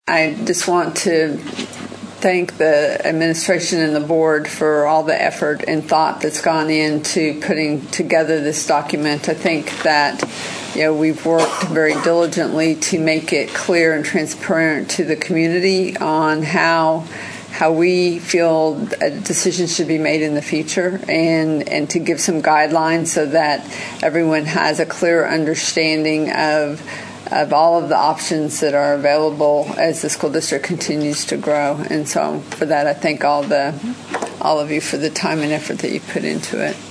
I just want to thank the administration and the board for all the effort and thought that's gone into putting together this document. I think that we've worked very diligently to make it clear and transparent to the community on how we feel decisions should be made in the future, and to give some guidelines so that everyone has a clear understanding of all of the options that are available as the school district continues to grow. And so for that, I thank all of you for the time and effort that you put into it.